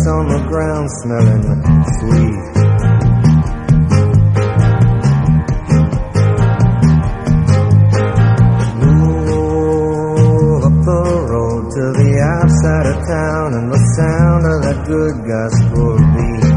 on the ground smelling sweet. Move up the road to the outside of town and the sound of that good gospel beat.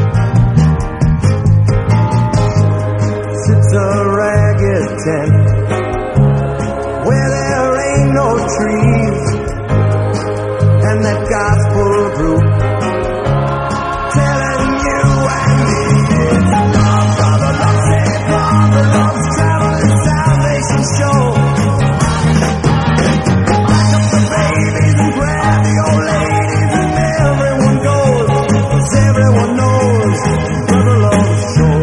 Sits a ragged tent where there ain't no trees, and that gospel group telling you and me it's love, brother, love, say brother, love's traveling salvation show. Pack up the babies and grab the old ladies, and everyone goes, 'cause everyone knows brother loves show.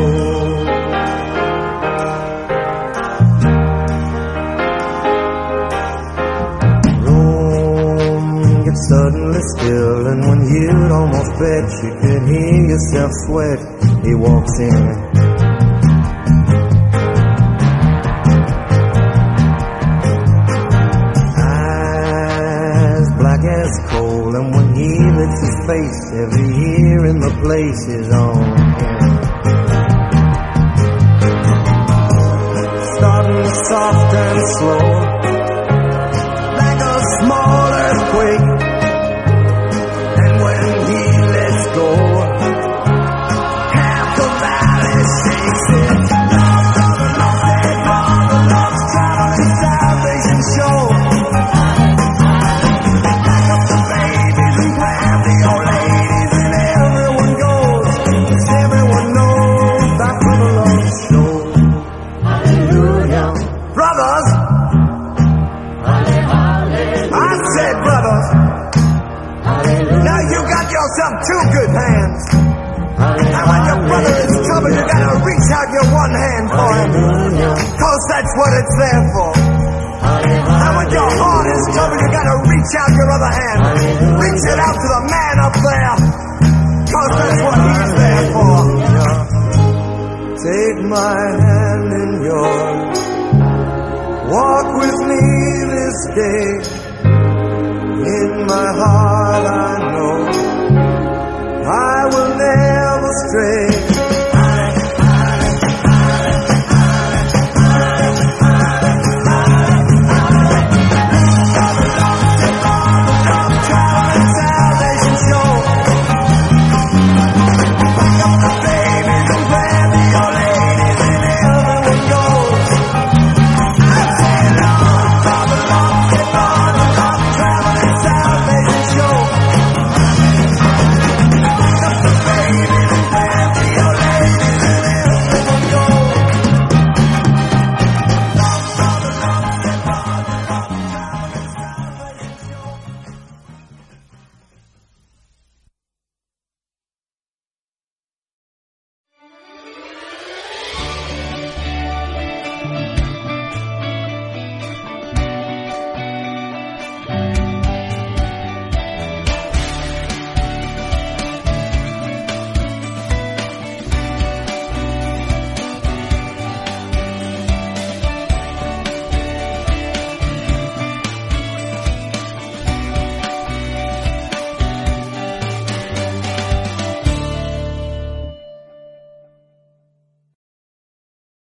Suddenly still, and when you'd almost bet you could hear yourself sweat, he walks in. Eyes black as coal, and when he lifts his face, every ear in the place is on him. Starting soft and slow, like a small earthquake. Two good hands. And when your brother is in trouble, you gotta reach out your one hand for him, 'cause that's what it's there for. And when your heart is in trouble, you gotta reach out your other hand. Reach it out to the man up there, 'cause that's what he's there for. Take my hand in yours, walk with me this day. In my heart